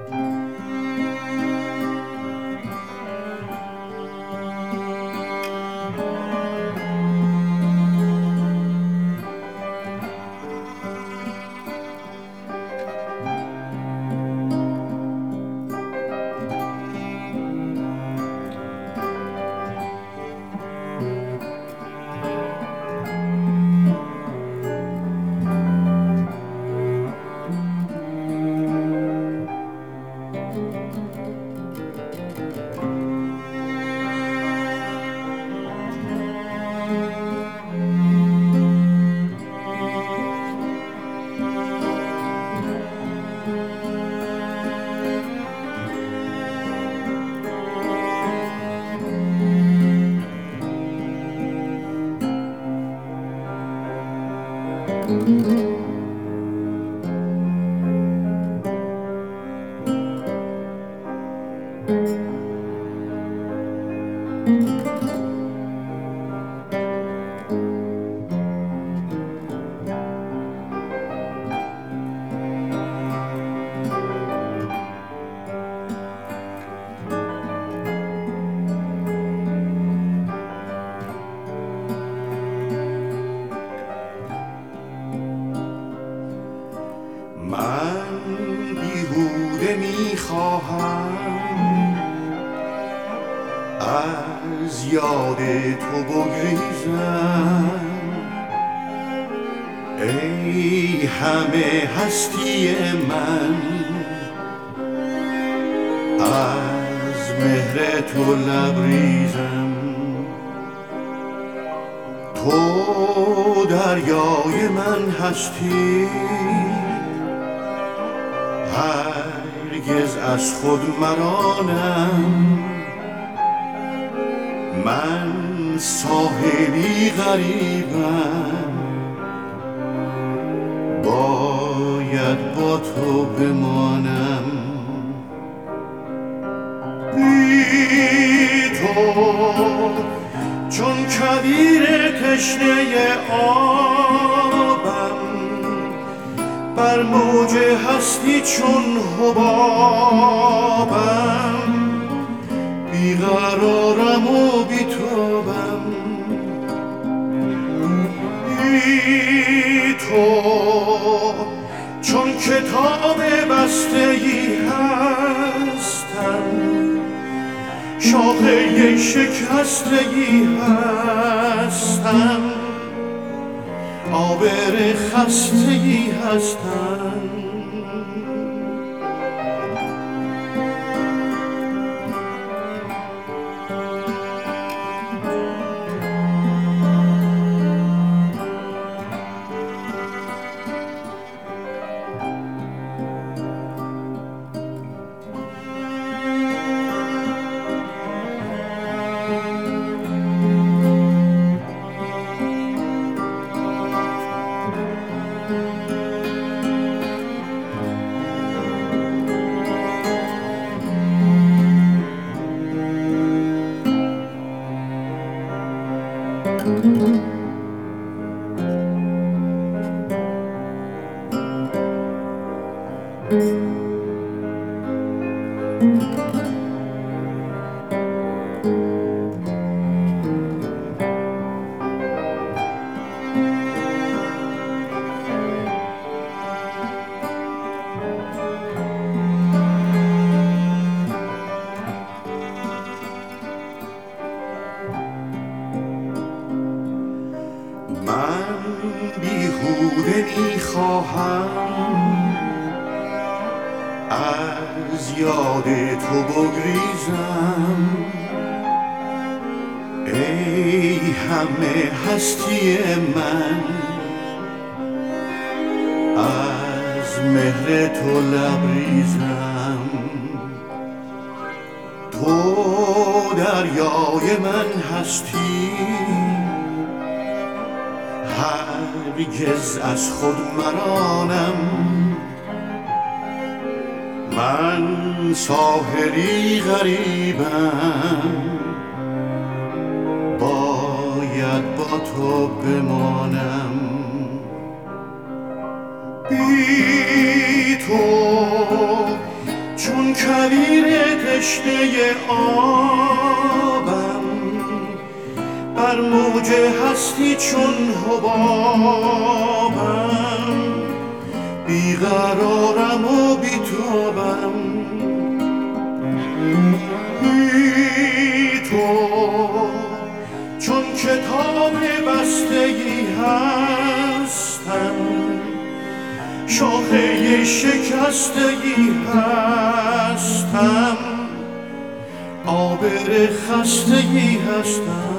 من بیهوده میخواهم از یاد تو بگریزم، ای همه هستی من، از مهر تو لبریزم. تو دریای من هستی، هرگز از خود مرانم. من ساحلی غریبم، باید با تو بمانم. بی تو چون کویر تشنه آبم، بر موج هستی چون حبابم. بیقرارم و بی‌تابم، بی تو چون کتاب بسته‌ای هستم، شاخه شکسته‌ای هستم، آبر خسته‌ای هستم. من بیهوده میخواهم از یاد تو بگریزم، ای همه هستی من، از مهر تو لبریزم. تو دریای من هستی، هرگز از خود مرانم. من ساحلی غریبم، باید با تو بمانم. بی تو چون کویر تشنه آبم، بر موج هستی چون حبابم، بیقرارم و بیتابم. بی تو چون کتاب بستگی هستم، شاخه شکستگی هستم، آبر خستگی هستم.